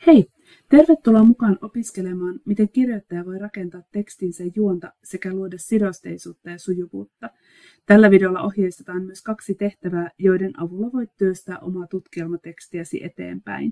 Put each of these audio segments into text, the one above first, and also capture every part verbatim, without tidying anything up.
Hei! Tervetuloa mukaan opiskelemaan, miten kirjoittaja voi rakentaa tekstinsä juonta sekä luoda sidosteisuutta ja sujuvuutta. Tällä videolla ohjeistetaan myös kaksi tehtävää, joiden avulla voit työstää omaa tutkielmatekstiäsi eteenpäin.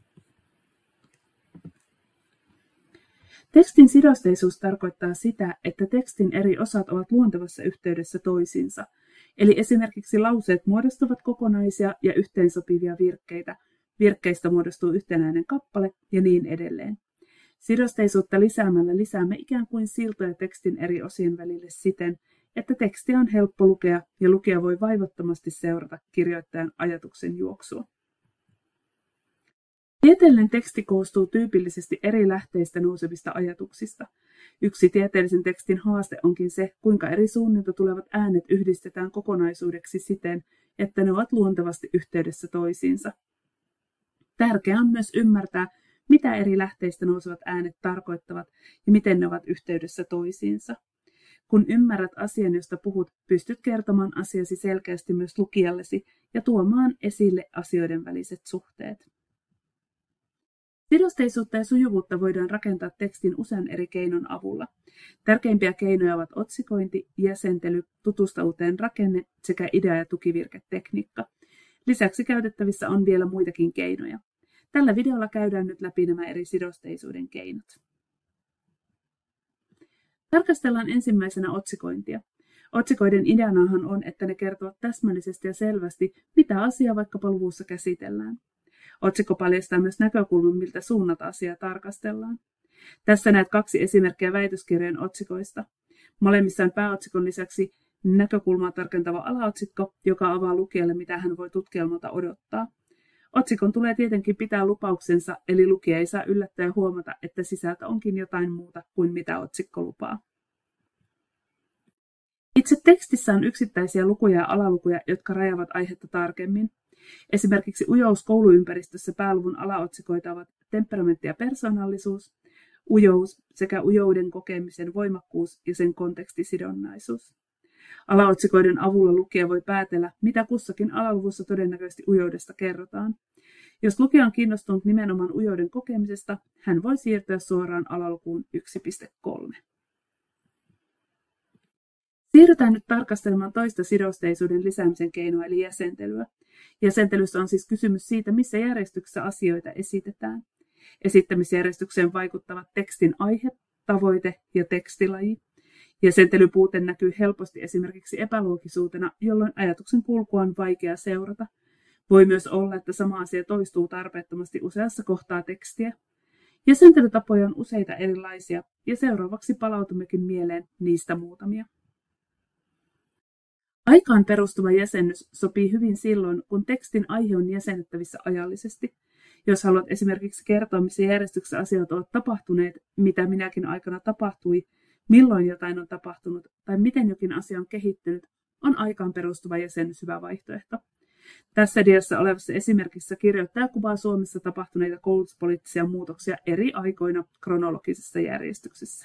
Tekstin sidosteisuus tarkoittaa sitä, että tekstin eri osat ovat luontevassa yhteydessä toisiinsa. Eli esimerkiksi lauseet muodostuvat kokonaisia ja yhteensopivia virkkeitä, virkkeistä muodostuu yhtenäinen kappale ja niin edelleen. Sidosteisuutta lisäämällä lisäämme ikään kuin siltoja tekstin eri osien välille siten, että tekstiä on helppo lukea ja lukija voi vaivattomasti seurata kirjoittajan ajatuksen juoksua. Tieteellinen teksti koostuu tyypillisesti eri lähteistä nousevista ajatuksista. Yksi tieteellisen tekstin haaste onkin se, kuinka eri suunnilta tulevat äänet yhdistetään kokonaisuudeksi siten, että ne ovat luontevasti yhteydessä toisiinsa. Tärkeää on myös ymmärtää, mitä eri lähteistä nousevat äänet tarkoittavat ja miten ne ovat yhteydessä toisiinsa. Kun ymmärrät asian, josta puhut, pystyt kertomaan asiasi selkeästi myös lukijallesi ja tuomaan esille asioiden väliset suhteet. Sidosteisuutta ja sujuvuutta voidaan rakentaa tekstin usean eri keinon avulla. Tärkeimpiä keinoja ovat otsikointi, jäsentely, tutusta uuteen rakenne sekä idea- ja tukivirketekniikka. Lisäksi käytettävissä on vielä muitakin keinoja. Tällä videolla käydään nyt läpi nämä eri sidosteisuuden keinot. Tarkastellaan ensimmäisenä otsikointia. Otsikoiden ideanahan on, että ne kertovat täsmällisesti ja selvästi, mitä asiaa vaikkapa luvussa käsitellään. Otsikko paljastaa myös näkökulman, miltä suunnata asiaa tarkastellaan. Tässä näet kaksi esimerkkiä väitöskirjojen otsikoista. Molemmissa on pääotsikon lisäksi näkökulmaa tarkentava alaotsikko, joka avaa lukijalle, mitä hän voi tutkielmalta odottaa. Otsikon tulee tietenkin pitää lupauksensa, eli lukija ei saa yllättää ja huomata, että sisältö onkin jotain muuta kuin mitä otsikko lupaa. Itse tekstissä on yksittäisiä lukuja ja alalukuja, jotka rajaavat aihetta tarkemmin. Esimerkiksi ujous kouluympäristössä pääluvun alaotsikoita ovat temperamentti ja persoonallisuus, ujous sekä ujouden kokemisen voimakkuus ja sen kontekstisidonnaisuus. Alaotsikoiden avulla lukija voi päätellä, mitä kussakin alaluvussa todennäköisesti ujoudesta kerrotaan. Jos lukija on kiinnostunut nimenomaan ujouden kokemisesta, hän voi siirtyä suoraan alalukuun yksi piste kolme. Siirrytään nyt tarkastelemaan toista sidosteisuuden lisäämisen keinoa eli jäsentelyä. Jäsentelyssä on siis kysymys siitä, missä järjestyksessä asioita esitetään. Esittämisjärjestykseen vaikuttavat tekstin aihe, tavoite ja tekstilaji. Jäsentelypuute näkyy helposti esimerkiksi epäloogisuutena, jolloin ajatuksen kulkua on vaikea seurata. Voi myös olla, että sama asia toistuu tarpeettomasti useassa kohtaa tekstiä. Jäsentelytapoja on useita erilaisia, ja seuraavaksi palautummekin mieleen niistä muutamia. Aikaan perustuva jäsennys sopii hyvin silloin, kun tekstin aihe on jäsennettävissä ajallisesti. Jos haluat esimerkiksi kertoa, missä järjestyksessä asiat ovat tapahtuneet, mitä minäkin aikana tapahtui, milloin jotain on tapahtunut tai miten jokin asia on kehittynyt, on aikaan perustuva jäsennys hyvä vaihtoehto. Tässä diassa olevassa esimerkissä kirjoittaja kuvaa Suomessa tapahtuneita koulutuspoliittisia muutoksia eri aikoina kronologisessa järjestyksessä.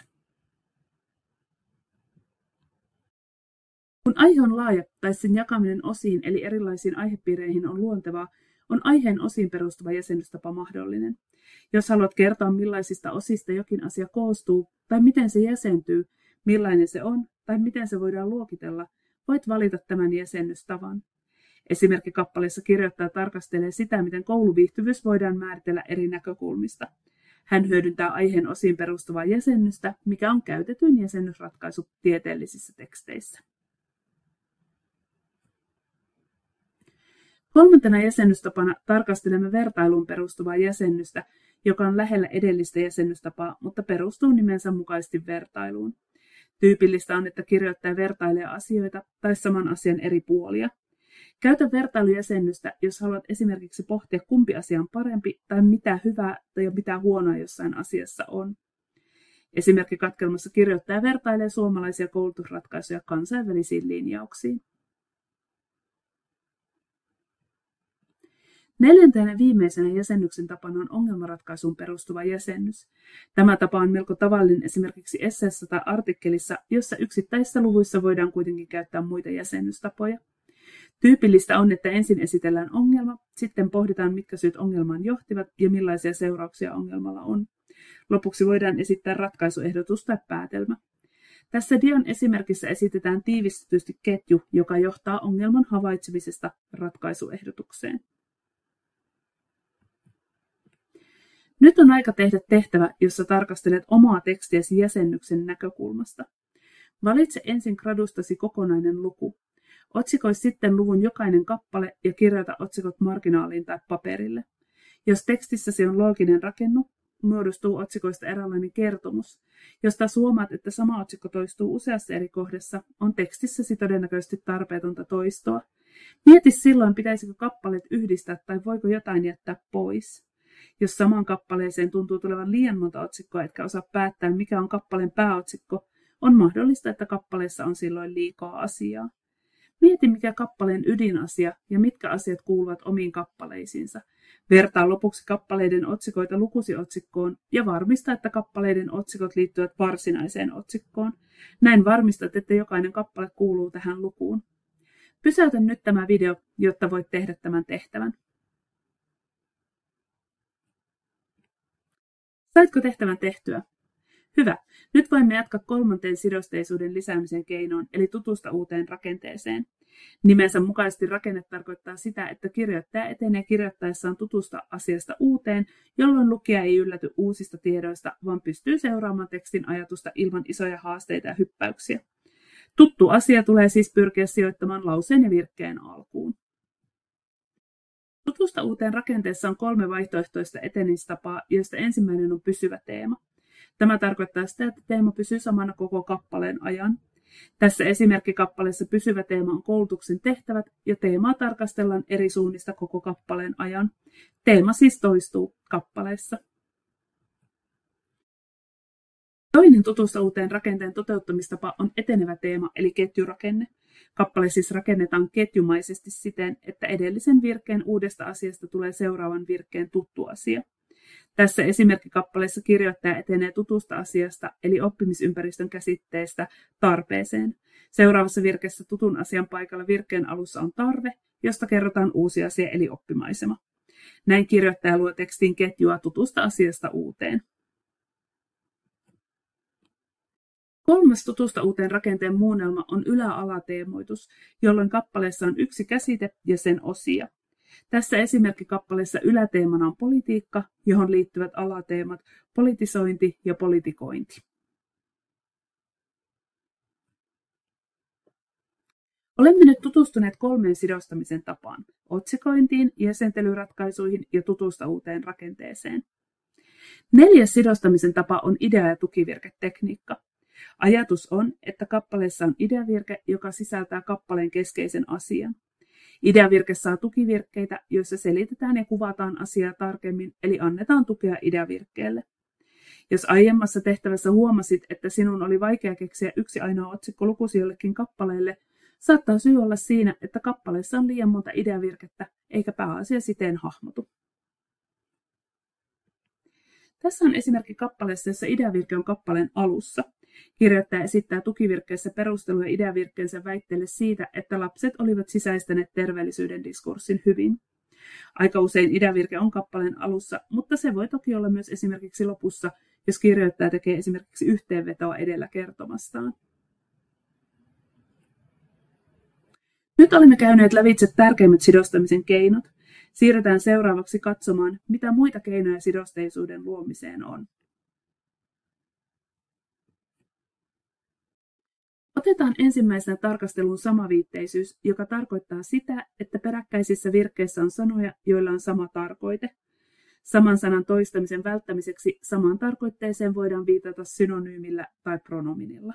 Kun aihe on laaja tai sen jakaminen osiin eli erilaisiin aihepiireihin on luontevaa, on aiheen osiin perustuva jäsennystapa mahdollinen. Jos haluat kertoa, millaisista osista jokin asia koostuu, tai miten se jäsentyy, millainen se on, tai miten se voidaan luokitella, voit valita tämän jäsennystavan. Esimerkkikappaleessa kirjoittaja tarkastelee sitä, miten kouluviihtyvyys voidaan määritellä eri näkökulmista. Hän hyödyntää aiheen osiin perustuvaa jäsennystä, mikä on käytetyn jäsennysratkaisu tieteellisissä teksteissä. Kolmantena jäsennystapana tarkastelemme vertailuun perustuvaa jäsennystä, joka on lähellä edellistä jäsennystapaa, mutta perustuu nimensä mukaisesti vertailuun. Tyypillistä on, että kirjoittaja vertailee asioita tai saman asian eri puolia. Käytä vertailujäsennystä, jos haluat esimerkiksi pohtia, kumpi asia on parempi tai mitä hyvää tai mitä huonoa jossain asiassa on. Esimerkkikatkelmassa kirjoittaja vertailee suomalaisia koulutusratkaisuja kansainvälisiin linjauksiin. Neljäntenä viimeisenä jäsennyksen tapana on ongelmanratkaisuun perustuva jäsennys. Tämä tapa on melko tavallinen esimerkiksi esseessä tai artikkelissa, jossa yksittäisissä luvuissa voidaan kuitenkin käyttää muita jäsennystapoja. Tyypillistä on, että ensin esitellään ongelma, sitten pohditaan, mitkä syyt ongelmaan johtivat ja millaisia seurauksia ongelmalla on. Lopuksi voidaan esittää ratkaisuehdotus tai päätelmä. Tässä dian esimerkissä esitetään tiivistetysti ketju, joka johtaa ongelman havaitsemisesta ratkaisuehdotukseen. Nyt on aika tehdä tehtävä, jossa tarkastelet omaa tekstiäsi jäsennyksen näkökulmasta. Valitse ensin gradustasi kokonainen luku. Otsikoi sitten luvun jokainen kappale ja kirjoita otsikot marginaaliin tai paperille. Jos tekstissäsi on looginen rakennu, muodostuu otsikoista eräänlainen kertomus. Jos taas huomaat, että sama otsikko toistuu useassa eri kohdassa, on tekstissäsi todennäköisesti tarpeetonta toistoa. Mieti silloin, pitäisikö kappaleet yhdistää tai voiko jotain jättää pois. Jos samaan kappaleeseen tuntuu tulevan liian monta otsikkoa, etkä osaa päättää, mikä on kappaleen pääotsikko, on mahdollista, että kappaleessa on silloin liikaa asiaa. Mieti, mikä kappaleen ydinasia ja mitkä asiat kuuluvat omiin kappaleisiinsa. Vertaa lopuksi kappaleiden otsikoita lukusi otsikkoon ja varmista, että kappaleiden otsikot liittyvät varsinaiseen otsikkoon. Näin varmistat, että jokainen kappale kuuluu tähän lukuun. Pysäytä nyt tämä video, jotta voit tehdä tämän tehtävän. Saitko tehtävän tehtyä? Hyvä. Nyt voimme jatkaa kolmanteen sidosteisuuden lisäämisen keinoon, eli tutusta uuteen rakenteeseen. Nimensä mukaisesti rakenne tarkoittaa sitä, että kirjoittaja etenee kirjoittaessaan tutusta asiasta uuteen, jolloin lukija ei ylläty uusista tiedoista, vaan pystyy seuraamaan tekstin ajatusta ilman isoja haasteita ja hyppäyksiä. Tuttu asia tulee siis pyrkiä sijoittamaan lauseen ja virkkeen alkuun. Tutusta uuteen rakenteessa on kolme vaihtoehtoista etenistapaa, joista ensimmäinen on pysyvä teema. Tämä tarkoittaa sitä, että teema pysyy samana koko kappaleen ajan. Tässä esimerkkikappaleessa pysyvä teema on koulutuksen tehtävät ja teemaa tarkastellaan eri suunnista koko kappaleen ajan. Teema siis toistuu kappaleessa. Toinen tutusta uuteen rakenteen toteuttamistapa on etenevä teema eli ketjurakenne. Kappale siis rakennetaan ketjumaisesti siten, että edellisen virkkeen uudesta asiasta tulee seuraavan virkkeen tuttu asia. Tässä esimerkkikappaleessa kirjoittaja etenee tutusta asiasta, eli oppimisympäristön käsitteestä, tarpeeseen. Seuraavassa virkkeessä tutun asian paikalla virkkeen alussa on tarve, josta kerrotaan uusi asia, eli oppimaisema. Näin kirjoittaja luo tekstin ketjua tutusta asiasta uuteen. Kolmas tutusta uuteen rakenteen muunnelma on ylä-alateemoitus, jolloin kappaleessa on yksi käsite ja sen osia. Tässä esimerkkikappaleessa yläteemana on politiikka, johon liittyvät alateemat politisointi ja politikointi. Olemme nyt tutustuneet kolmeen sidostamisen tapaan: otsikointiin, jäsentelyratkaisuihin ja tutusta uuteen rakenteeseen. Neljäs sidostamisen tapa on idea- ja tukivirketekniikka. Ajatus on, että kappaleessa on ideavirke, joka sisältää kappaleen keskeisen asian. Ideavirke saa tukivirkkeitä, joissa selitetään ja kuvataan asiaa tarkemmin, eli annetaan tukea ideavirkkeelle. Jos aiemmassa tehtävässä huomasit, että sinun oli vaikea keksiä yksi ainoa otsikko lukusi jollekin kappaleelle, saattaa syy olla siinä, että kappaleessa on liian monta ideavirkettä, eikä pääasia siten hahmotu. Tässä on esimerkki kappaleessa, jossa ideavirke on kappaleen alussa. Kirjoittaja esittää tukivirkkeessä perusteluja ideavirkkeensä väitteelle siitä, että lapset olivat sisäistäneet terveellisyyden diskurssin hyvin. Aika usein ideavirke on kappaleen alussa, mutta se voi toki olla myös esimerkiksi lopussa, jos kirjoittaja tekee esimerkiksi yhteenvetoa edellä kertomastaan. Nyt olemme käyneet lävitse tärkeimmät sidostamisen keinot. Siirrytään seuraavaksi katsomaan, mitä muita keinoja sidosteisuuden luomiseen on. Otetaan ensimmäisenä tarkasteluun samaviitteisyys, joka tarkoittaa sitä, että peräkkäisissä virkkeissä on sanoja, joilla on sama tarkoite. Saman sanan toistamisen välttämiseksi samaan tarkoitteeseen voidaan viitata synonyymillä tai pronominilla.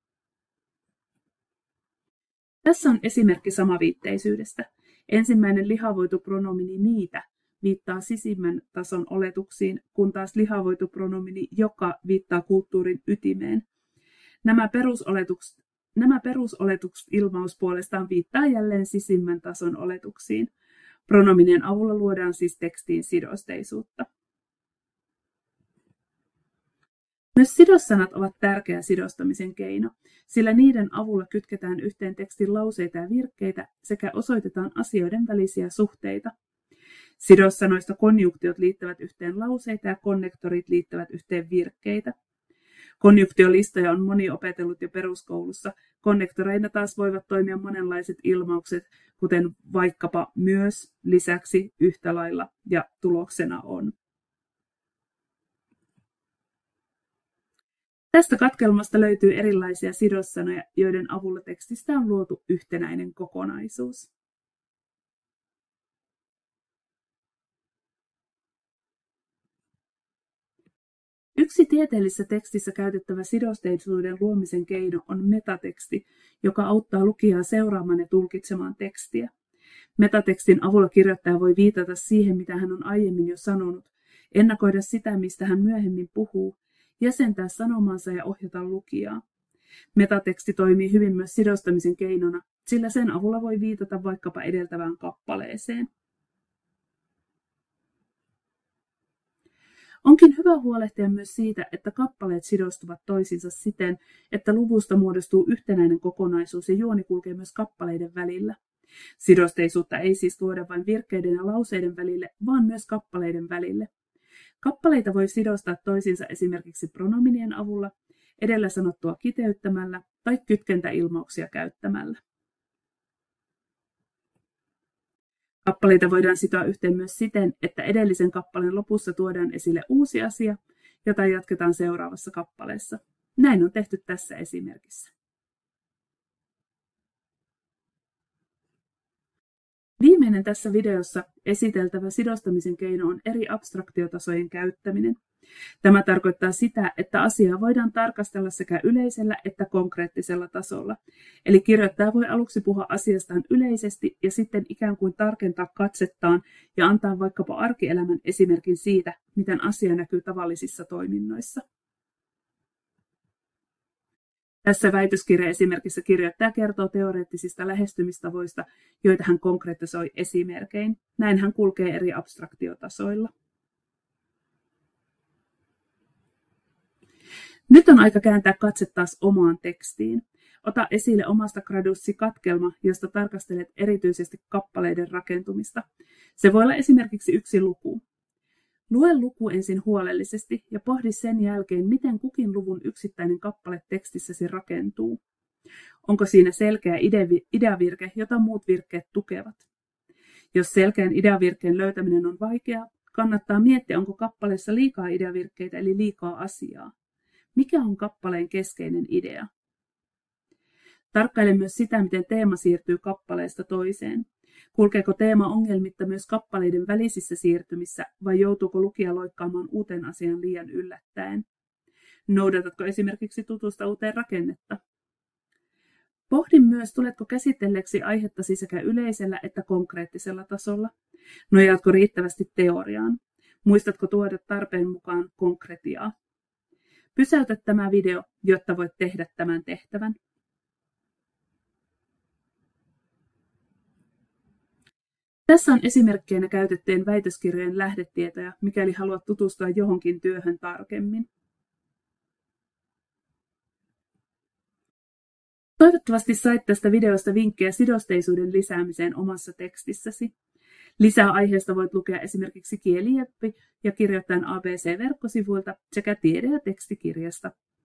Tässä on esimerkki samaviitteisyydestä. Ensimmäinen lihavoitu pronomini niitä viittaa sisimmän tason oletuksiin, kun taas lihavoitu pronomini joka viittaa kulttuurin ytimeen. Nämä perusoletukset, nämä perusoletukset ilmaus puolestaan viittaa jälleen sisimmän tason oletuksiin. Pronominien avulla luodaan siis tekstiin sidosteisuutta. Myös sidossanat ovat tärkeä sidostamisen keino, sillä niiden avulla kytketään yhteen tekstin lauseita ja virkkeitä sekä osoitetaan asioiden välisiä suhteita. Sidossanoista konjunktiot liittävät yhteen lauseita ja konnektorit liittävät yhteen virkkeitä. Konjunktiolistoja on moni opetellut jo peruskoulussa. Konnektoreina taas voivat toimia monenlaiset ilmaukset, kuten vaikkapa myös, lisäksi, yhtä lailla ja tuloksena on. Tästä katkelmasta löytyy erilaisia sidossanoja, joiden avulla tekstistä on luotu yhtenäinen kokonaisuus. Yksi tieteellisessä tekstissä käytettävä sidosteisuuden luomisen keino on metateksti, joka auttaa lukijaa seuraamaan ja tulkitsemaan tekstiä. Metatekstin avulla kirjoittaja voi viitata siihen, mitä hän on aiemmin jo sanonut, ennakoida sitä, mistä hän myöhemmin puhuu, jäsentää sanomansa ja ohjata lukijaa. Metateksti toimii hyvin myös sidostamisen keinona, sillä sen avulla voi viitata vaikkapa edeltävään kappaleeseen. Onkin hyvä huolehtia myös siitä, että kappaleet sidostuvat toisiinsa siten, että luvusta muodostuu yhtenäinen kokonaisuus ja juoni kulkee myös kappaleiden välillä. Sidosteisuutta ei siis luoda vain virkkeiden ja lauseiden välille, vaan myös kappaleiden välille. Kappaleita voi sidostaa toisiinsa esimerkiksi pronominien avulla, edellä sanottua kiteyttämällä tai kytkentäilmauksia käyttämällä. Kappaleita voidaan sitoa yhteen myös siten, että edellisen kappaleen lopussa tuodaan esille uusi asia, jota jatketaan seuraavassa kappaleessa. Näin on tehty tässä esimerkissä. Viimeinen tässä videossa esiteltävä sidostamisen keino on eri abstraktiotasojen käyttäminen. Tämä tarkoittaa sitä, että asiaa voidaan tarkastella sekä yleisellä että konkreettisella tasolla. Eli kirjoittaja voi aluksi puhua asiastaan yleisesti ja sitten ikään kuin tarkentaa katsettaan ja antaa vaikkapa arkielämän esimerkin siitä, miten asia näkyy tavallisissa toiminnoissa. Tässä väitöskirjaesimerkissä kirjoittaja kertoo teoreettisista lähestymistavoista, joita hän konkretisoi esimerkein. Näin hän kulkee eri abstraktiotasoilla. Nyt on aika kääntää katse taas omaan tekstiin. Ota esille omasta gradussi katkelma, josta tarkastelet erityisesti kappaleiden rakentumista. Se voi olla esimerkiksi yksi luku. Lue luku ensin huolellisesti ja pohdi sen jälkeen, miten kukin luvun yksittäinen kappale tekstissäsi rakentuu. Onko siinä selkeä ideavirke, jota muut virkkeet tukevat? Jos selkeän ideavirkkeen löytäminen on vaikeaa, kannattaa miettiä, onko kappaleessa liikaa ideavirkkeitä eli liikaa asiaa. Mikä on kappaleen keskeinen idea? Tarkkaile myös sitä, miten teema siirtyy kappaleesta toiseen. Kulkeeko teema ongelmitta myös kappaleiden välisissä siirtymissä vai joutuuko lukija loikkaamaan uuteen asiaan liian yllättäen? Noudatatko esimerkiksi tutusta uuteen rakennetta? Pohdi myös, tuletko käsitelleeksi aihettasi sekä yleisellä että konkreettisella tasolla. Nojaatko riittävästi teoriaan? Muistatko tuoda tarpeen mukaan konkretiaa? Pysäytä tämä video, jotta voit tehdä tämän tehtävän. Tässä on esimerkkeinä käytettyjen väitöskirjojen lähdetietoja, mikäli haluat tutustua johonkin työhön tarkemmin. Toivottavasti sait tästä videosta vinkkejä sidosteisuuden lisäämiseen omassa tekstissäsi. Lisää aiheesta voit lukea esimerkiksi Kielijeppi ja kirjoittajan A B C-verkkosivuilta sekä tiede- ja tekstikirjasta.